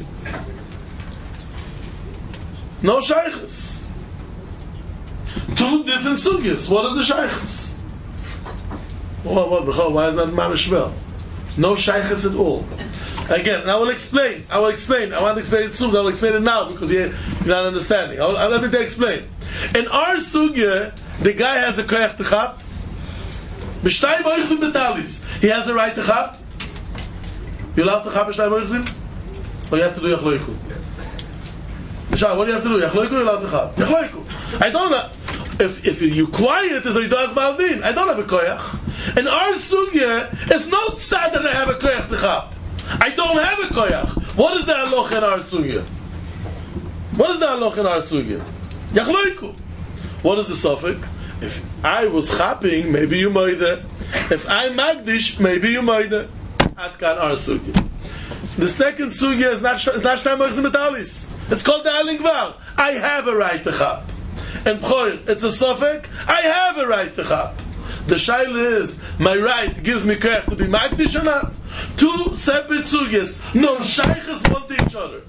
No Shaykhs. Two different sugyas. What are the Shaykhs? Why is that Mamish well? No Shaykhs at all. Again, I will explain. I want to explain it soon. I will explain it now because you're not understanding. Let me explain. In our sugya, the guy has a koyach to chap. B'shtayim oichzim betalis. He has a right to chap. You allowed to chap b'shtayim oichzim? Or you have to do yachloiku? What do you have to do? Yachloiku or you allowed to chap? Yachloiku. I don't know. If you quiet, as he does baldin. I don't have a koyach. In our sugya, it's not sad that I have a koyach to chap. I don't have a koyach. What is the halacha in our sugya? What is the halacha in our sugya? Yachloiku. What is the suffix? If I was chapping, maybe you moide. If I magdish, maybe you moide. Atkan our sugya. The second sugya is not shtayim oichzim betalis. It's called the alingvar. I have a right to chap. And b'choir, it's a suffix. I have a right to chap. The shaila is, my right gives me koyach to be magdish or not? Two separate sugyas. No shaykhs want each other.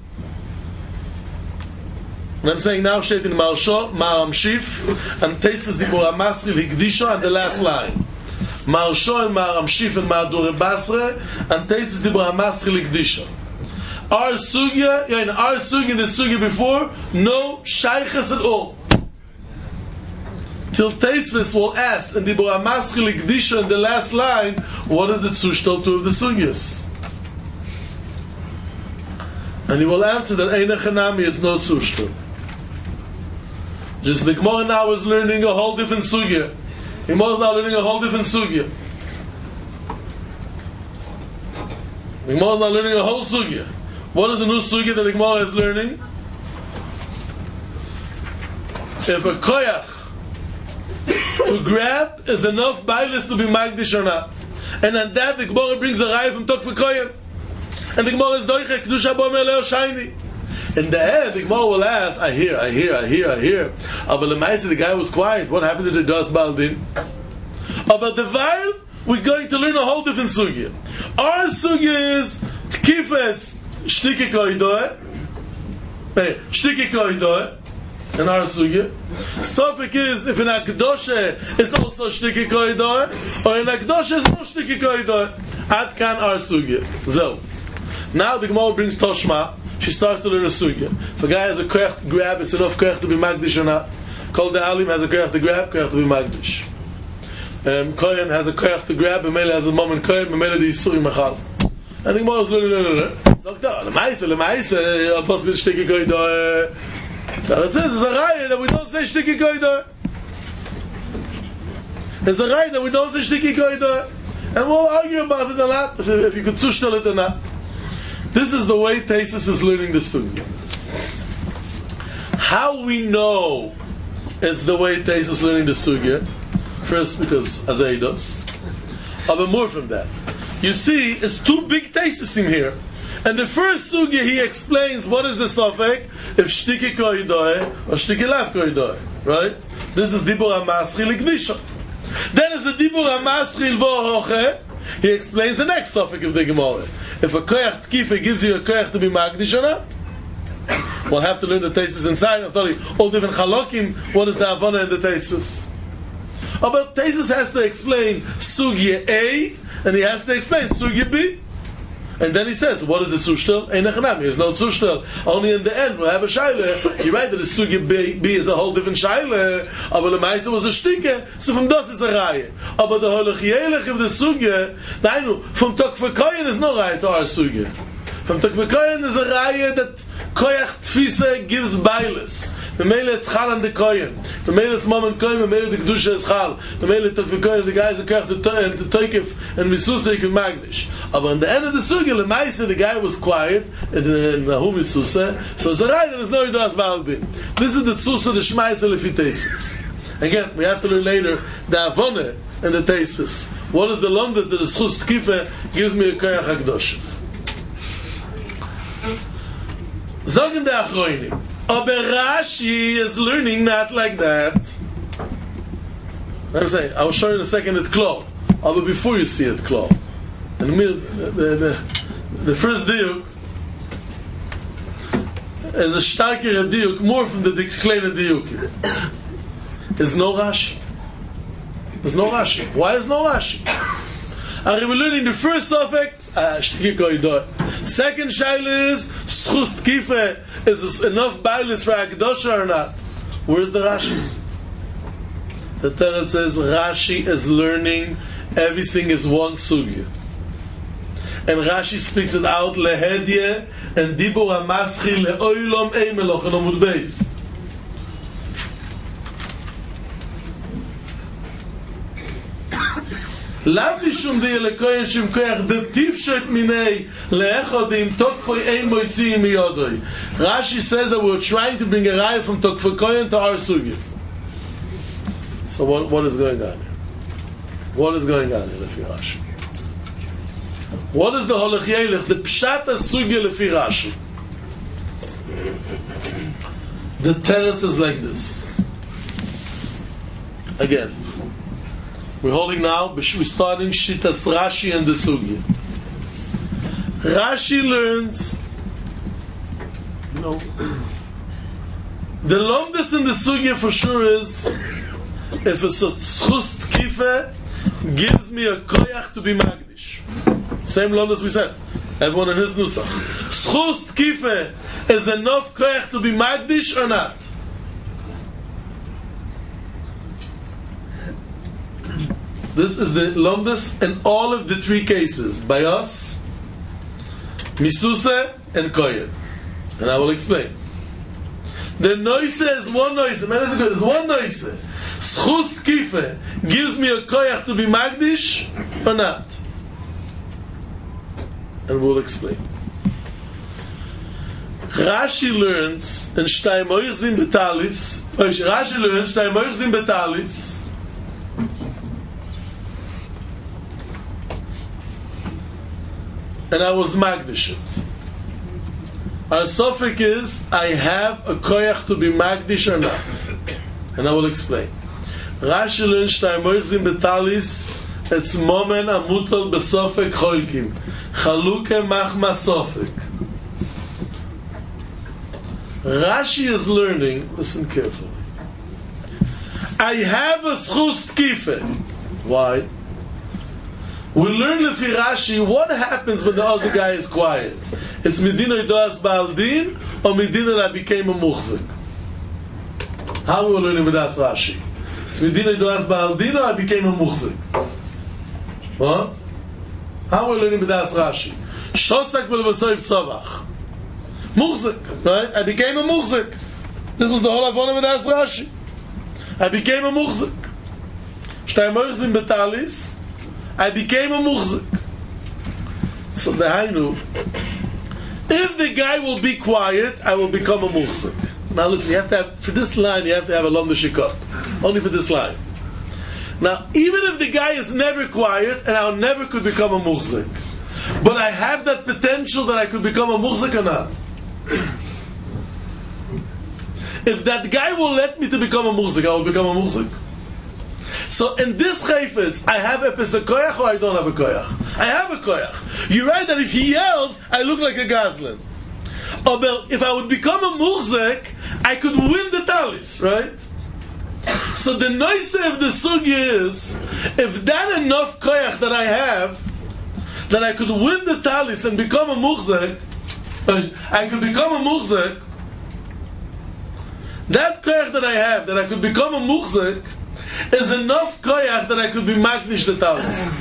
And I'm saying now, state in Marsho, Ma'am Shif, and Tesis Dibur HaMasri Hikdisha, and the last line. Marsho and Ma'am Shif and Ma'adur Basre, and Tesis Dibur HaMasri Hikdisha. Our sugya, in our sugya, the sugya before, no shaykhs at all. Till Teisvis will ask in Dibur HaMasri Hikdisha, in the last line, what is the Zushtal to of the sugyas? And he will answer that Ein Echanami is no Zushtal. Just the Gemara now is learning a whole different sugya. The Gemara is now learning a whole different sugya. The Gemara is now learning a whole sugya. What is the new sugya that the Gemara is learning? If a koyach to grab is enough bailis to be magdish or not. And on that the Gemara brings a raya from Tok V'Koyen. And the Gemara is doiche kedusha bo meleo shayni. In the end, the Gemara will ask, I hear. But the guy was quiet. What happened to the Das Baldin? But the while, we're going to learn a whole different sugya. Our sugya is Tkifes Shtiki Koidoe. In our sugya. Sofik is, if in Akdoshe is also Shtiki Koidoe, or in Akdoshe is no Shtiki Koidoe. Atkan our sugya. So, now the Gemara brings Toshma. She starts to learn a sugya. If a guy has a koyach to grab, it's enough koyach to be magdish or not. Kol the alim has a koyach to grab, koyach to be magdish. Kohen has a koyach to grab, and Mele has a moment kohen, and Mele the Yisuri Mechal. And the Gemara is learning. Sagt Lemaise, you're supposed to be shtiki koido. So it says, it's a raya that we don't say shtiki koido. It's a raya that we don't say shtiki koido. And we'll argue about it a lot, if you could zushtel it or not. This is the way Tesis is learning the sugya. How we know it's the way Tesis is learning the sugya? First, because Azeidos. But more from that. You see, it's two big Tesis in here. And the first sugya, he explains what is the sofek if shtiki koidoe or shtiki lav koidoe. Right? This is Dibur HaMasri L'Kdisha. Then is the Dibur HaMasri L'Vohoche. He explains the next suffix of the Gemara. If a koyach tkifa gives you a koyach to be magdish or not, we'll have to learn the Tesis inside. I'm telling you, all different halakim. What is the Havana in the Tesis? But Tesis has to explain sugya A, and he has to explain sugya B. And then he says, what is the Zushtel? Ein Echanami, there's no Zushtel. Only in the end, we'll have a Shaila. You're right that the Sugya B is a whole different Shaila. Aber the Meise was a Shtike, so from das is a Raya. Aber the Holach Yelech of the Sugya, nein, from Tok V'Koyen is no Raya to our Sugya. From Tok V'Koyen is a Raya that Koyach Tfisa gives Bailis. The Mele it's Chal and the Koyen. The Mele it's Mom and Koyen, the Mele the Kedusha is Chal. The Mele Tok V'Koyen, the guys are Koyach to Toikif and Misusa and Magdish. But in the end of the Sugya, Lemaisa, the guy was quiet, and Nahum Misusa, so it's a right that there's no Yidas Baldin. This is the Tzusa, the Shmaisa Lefi Teisvis. Again, we have to learn later the Avone and the Teisvis. What is the Londas that the Schus Tkife gives me a Koyach HaKdosh? Sagen the Achroinim. Aber Rashi is learning not like that. I'm saying, I will show you in a second at Klo. But before you see it, Klo. And the first diuk is a starker diuk, more from the kleine diuk. Is no Rashi. There's no Rashi. Why is no Rashi? We're learning the first suffix. Second shaila is schust kife. Is enough bailis for akdosha or not? Where's the Rashi? The Teretz says Rashi is learning everything is one sugya. And Rashi speaks it out lehedye and dibur hamaschi leoilom eimeloch and amud beis. Lav mishum de lekoyen shim koyach de tifshet minei leechodim tokfoy ein moitziim miyodoi. Rashi says that we're trying to bring a raya from tokfoy koyen to our sugya. So what is going on here? What is going on here, Lefi Rashi? What is the holach yelech, the pshat sugya Lefi Rashi? The teretz is like this. Again, we're holding now, we're starting Shitas Rashi and the Sugya. Rashi learns, the lomdus in the Sugya for sure is, if a schust kife gives me a koyach to be magdish. Same lomdus we said. Everyone in his nusach. Schust kife is enough koyach to be magdish or not? This is the lomdus in all of the three cases. By us, Misusa, and Koyen. And I will explain. The noise is one noise. There's one noise. Schust kife gives me a koyach to be magdish or not? And we'll explain. Rashi learns in Shtei Moichzim Betalis. Rashi learns Shtei Moichzim Betalis. And I was magdish it. Our suffix is, I have a koyach to be magdish or not. And I will explain. Rashi learns Shtei Moichzim Betalis, it's momen amutal besofek cholkim. Chaluke machma sofek. Rashi is learning, listen carefully. I have a schust kife. Why? We learn Lefi Rashi what happens when the other guy is quiet. It's Medina Idoas Baal Din or Medina that became a muhzik. How are we learning with us Rashi? It's Medina Idoas Baal Din or I became a muhzik? What? How are we learning with us Rashi? Shosak v'levasoif tzavach. Muhzik, right? I became a muhzik. This was the whole Avona with us Rashi. I became a muhzik. Shtei moichzim betalis. I became a muhzik. So the Hainu, if the guy will be quiet, I will become a muhzik. Now listen, you have to have, for this line, you have to have a lom shikot. Only for this line. Now, even if the guy is never quiet, and I never could become a muhzik, but I have that potential that I could become a muhzik or not. If that guy will let me to become a muhzik, I will become a muhzik. So in this chayfetz, I have a pesa koyach or I don't have a koyach? I have a koyach. You're right that if he yells, I look like a gazlan. But if I would become a muhzik, I could win the talis, right? So the noise of the sugya is, if that enough koyach that I have, that I could win the talis and become a muhzik, I could become a muhzik, that koyach that I have, that I could become a muhzik, is enough koyach that I could be magnish the talis.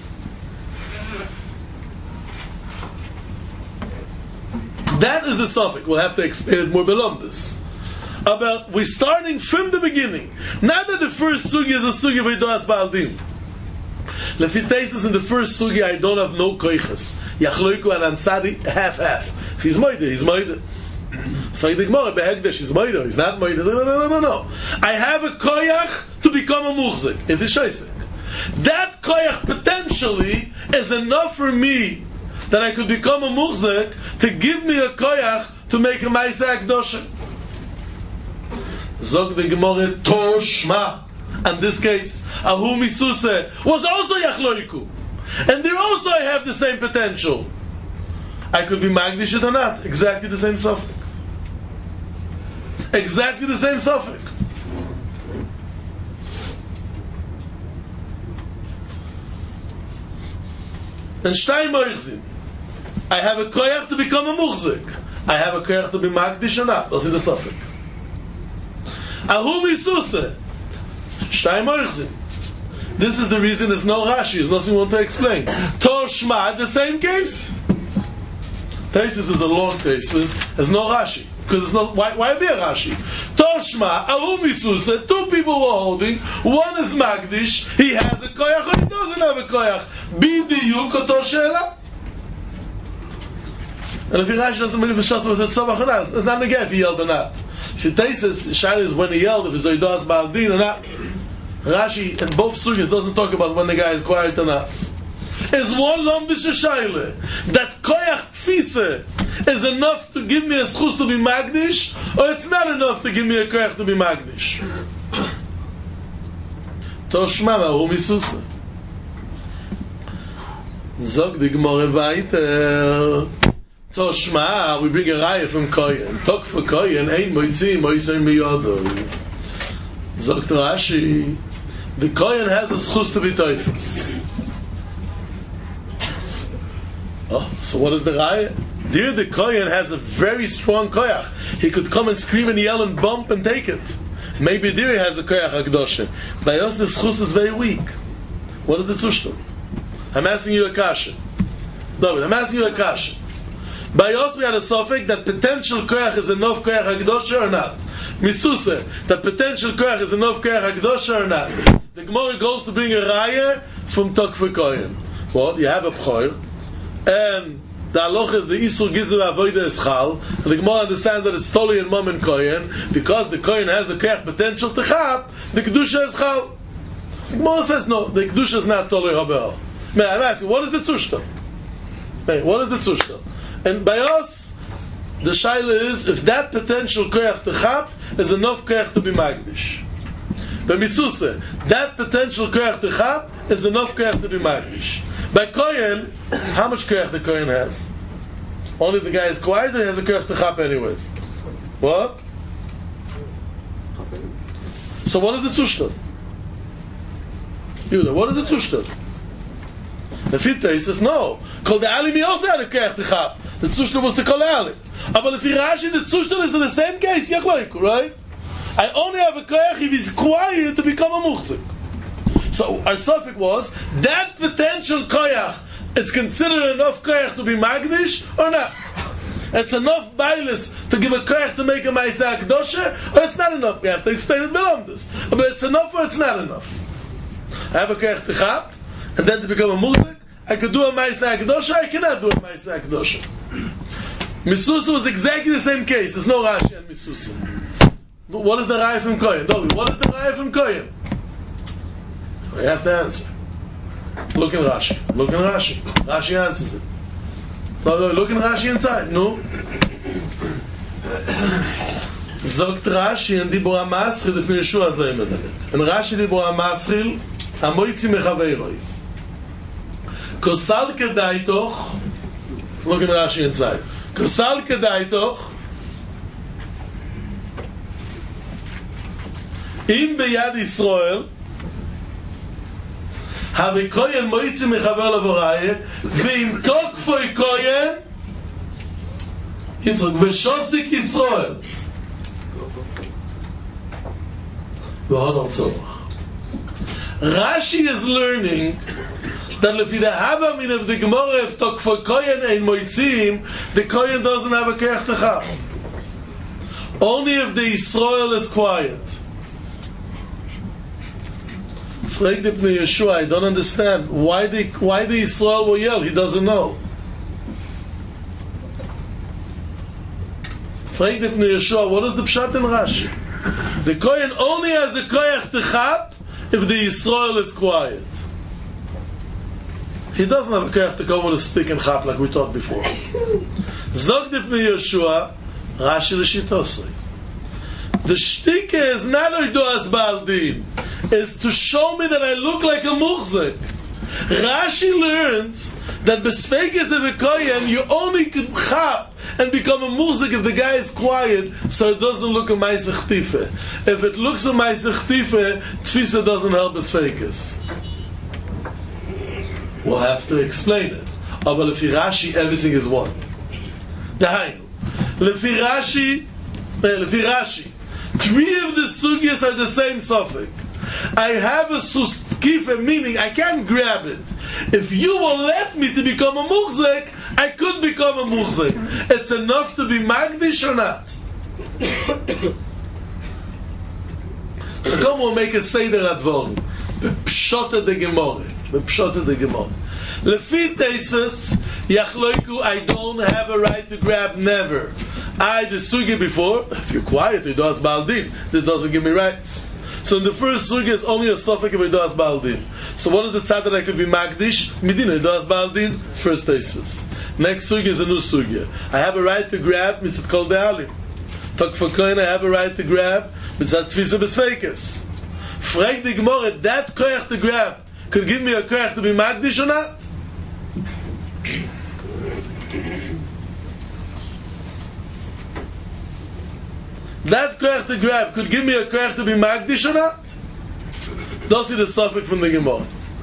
That is the suffix. We'll have to explain it more below this. About we're starting from the beginning. Not that the first sugi is a sugi of Idoas Baal Din. Lefitesis in the first sugi I don't have no koiches. Yachloiku and Ansari half. If he's moide, he's moide. He's not moide. No. I have a koyach to become a muhzik. If it's shaisik. That koyach potentially is enough for me that I could become a muhzik to give me a koyach to make a ma'aseh akdosha. Zog the Gemara Toshma. And this case, Ahu Misuse was also Yachloiku. And there also I have the same potential. I could be Magdish it or not. Exactly the same suffix. Exactly the same suffix. And Shtay Moichzin. I have a koyach to become a muhzik. I have a koyach to be Magdish or not. That's in the suffix. Ahu Misuse. Shtay Moichzin. This is the reason there's no Rashi. There's nothing we want to explain. Toshma, the same case. Thesis is a long thesis. There's no Rashi. Because it's not. Why be a Rashi? Toshma, Ahu Misuse, two people were holding. One is Magdish. He has a koyach or he doesn't have a koyach. B'diyuk oto she'ela. And if Rashi doesn't believe Shas was at Tzavach or not, it's not again if he yelled or not. If he thesis, Shai is when he yelled, if it's Zoidas Ba'aldin or not. Rashi in both sugyas doesn't talk about when the guy is quiet or not. Is one lomdish shaila that koyach tfise is enough to give me a schus to be magdish, or it's not enough to give me a koyach to be magdish? Toshma Ahu Misuse. Zog the Gemara weiter. Toshma, we bring a raya from Koyen. Tok for Koyen, ein moitzi moisei miyodo. Zog Rashi. The Kohen has a schus to be teufels. Oh, so what is the raya? There the Kohen has a very strong koyach. He could come and scream and yell and bump and take it. Maybe there he has a koyach hakdosha. By us the schus is very weak. What is the zushtam? I'm asking you a kasha. No, I'm asking you a kasha. By us we had a suffix that potential koyach is enough koyach hakdosha or not. Misuse, that potential koyach is enough koyach hakdosha or not. The Gemara goes to bring a raya from Tokfer Koyen. Well, you have a B'choir, and the halacha is the Isur Gizu Avoida is Chal, and the Gemara understands that it's Toli and Mom and Koyen, because the Koyen has a koyach potential to Chap, the Kedusha is Chal. The Gemara says no, the Kedusha is not Toli Habe'al. Man, I'm asking, what is the Tzushta? What is the Tzushta? And by us, the Shaila is, if that potential koyach to Chap is enough koyach to be Magdish. But Misuse, that potential koyach to Chap is enough koyach to be Magdish. By Koyen, how much koyach the Koyen has? Only the guy is quiet, he has a koyach to Chap anyways. What? So what is the Zushtan? Yudah, what is the Zushtan? The Fita, says no. Kol the Alim, he also had a koyach to Chap. The Zushtan was the Kol Alim. But if Rashi, the Zushtan is in the same case, Yachloiku, right? I only have a koyach if he's quiet to become a muhzik. So our suffix was that potential koyach. It's considered enough koyach to be magdish or not? It's enough bailis to give a koyach to make a ma'aseh akdosha, or it's not enough. We have to explain it beyond this. But it's enough or it's not enough. I have a koyach to chap, and then to become a muhzik. I could do a ma'aseh akdosha. I cannot do a ma'aseh akdosha. Misusa was exactly the same case. There's no Rashi and Misusa. What is the raya from Koyen? What is the raya from Koyen? You have to answer. Look in Rashi. Rashi answers it. No, look in Rashi inside. No. Zogt Rashi and Dibur HaMaschil the Yeshua Zay Medalet. And Rashi Dibur HaMaschil Amoitzi Mechaveiroi. Kosal Kedaitoch. Look in Rashi inside. Kosal Kedaitoch. Im beyad Yisrael have Koyen moitzi mechaver lavoraya ve'im tokfoi Koyen Yitzchak v'shosik Yisrael v'hodar tzorach. Rashi is learning that if the havamin of the Gemara of tokfoi Koyen ein moitzim, the Koyen doesn't have a koyach to chap. Only if the Yisrael is quiet. Fragt me Yeshua, I don't understand. Why the Yisrael will yell? He doesn't know. Fragt me Yeshua, what is the pshat in Rashi? The Kohen only has a koyach to chap if the Yisrael is quiet. He doesn't have a koyach to come with a stick and chap like we talked before. Zogt me Yeshua, Rashi l'shitosoi. The shtika is not oidoas ba'al din. is to show me that I look like a muchzik. Rashi learns that besfeikes of a kohen, you only can chap and become a muzik if the guy is quiet, so it doesn't look a meisach tife. If it looks a meisach tife, tfisa doesn't help besfeikes. We'll have to explain it. But lefi Rashi, everything is one. Dahainu. Lefi Rashi, three of the sugyas are the same suffix. I have a suskifa, meaning I can't grab it. If you will let me to become a muchzik, I could become a muchzik. It's enough to be magdish or not. So come we'll make a seder advorim. The pshota de gemore. Lefi Teisves, Yachloiku, I don't have a right to grab, never. I the sugi before, if you're quiet, you does baldin. This doesn't give me rights. So in the first sugi is only a suffix if it does baldin. So what is the tzad that I could be magdish? Midina, it does baldin, first Teisves. Next sugi is a new sugi. I have a right to grab, mitzat kol de'alim. Tok for koin, I have a right to grab, mitzat tfisa besfeikes. Frag the Gemara, that koyach to grab could give me a koyach to be magdish or not? That koyach to grab could give me a koyach to be magdish or not? That's the suffix from the Gemara.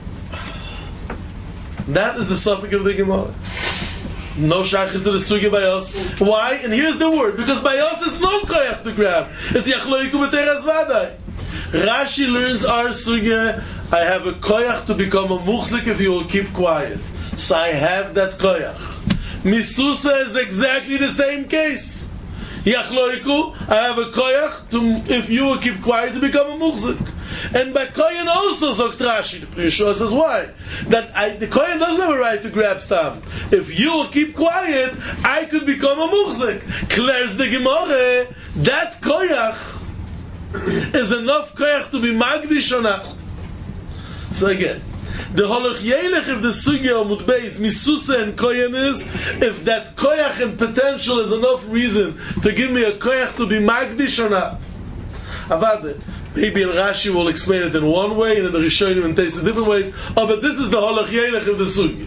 That is the suffix of the Gemara. No shachis to the sugi by us. Why? And here's the word. Because by us is no koyach to grab. It's yachloiku b'teras vadai. Rashi learns our sugya. I have a koyach to become a muchzik if you will keep quiet. So I have that koyach. Misusa is exactly the same case. Yachloiku, I have a koyach to, if you will keep quiet, to become a muchzik. And by kohen also, sagt Rashi, the Prishua says why? That the kohen doesn't have a right to grab stam. If you will keep quiet, I could become a muchzik. Clears the Gemara, that koyach is enough koyach to be magdish or not. So again, the holoch yelech if the sugya or mutbeis misusa and kohen is, if that koyach and potential is enough reason to give me a koyach to be magdish or not. Avade. Maybe in Rashi will explain it in one way, and in the Rishonim and taste it different ways. Oh, but this is the holoch yelech of the sugya.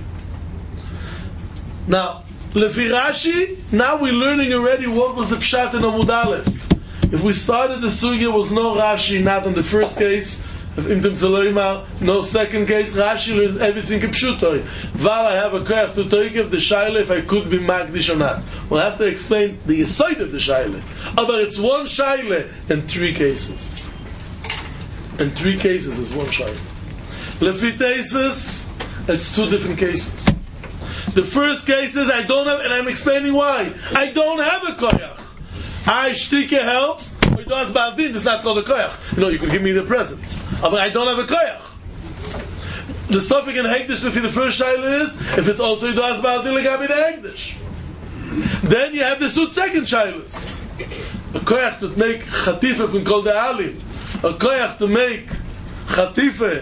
Now, lefi Rashi, now we're learning already what was the pshat in Amud Aleph. If we started the sugya was no Rashi, not in the first case, no second case, Rashi learns everything kipshutoy. Val I have a koyach to toikev the shaila if I could be magdish or not. We'll have to explain the side of the shaila. But it's one shaila in three cases. In three cases is one shaila. Lefi Teisves, it's two different cases. The first case is I don't have, and I'm explaining why. I don't have a koyach. I shtike helps. It does baldin. It's not called a koyach. You could give me the present. But I don't have a koyach. The suffix in hekdesh for the first shaila is if it's also does baldin legabi the hekdesh. Then you have the two second shailas. A koyach to make chatifa from kol de'alim. A koyach to make chatifa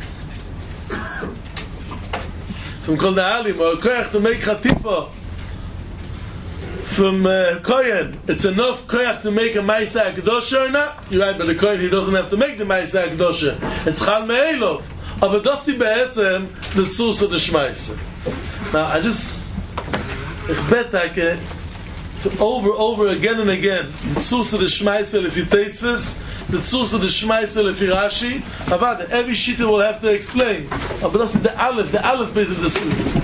from kol de'alim, or a koyach to make chatifa from kohen. It's enough koyach to make a ma'aseh akdosha or not? You're right, but the kohen he doesn't have to make the ma'aseh akdosha. It's chal me'elov. Aber das sie be'etzem the tzus of the shmaise. Now I bet to over again and again the tzus of the shmaise lefi Teisves, the tzus of the shmaise lefi Rashi. Avad every shita will have to explain. Aber das ist the aleph base of the sugi.